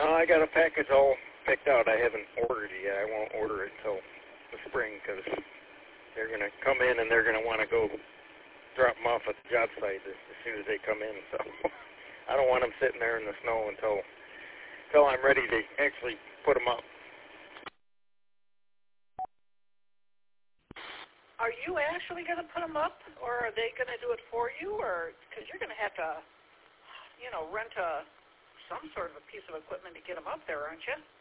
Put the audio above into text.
I got a package all picked out. I haven't ordered it yet. I won't order it till the spring because they're going to come in and they're going to want to go drop them off at the job site as soon as they come in. So I don't want them sitting there in the snow until I'm ready to actually put them up. Are you actually going to put them up, or are they going to do it for you? Or because you're going to have to, rent some sort of a piece of equipment to get them up there, aren't you?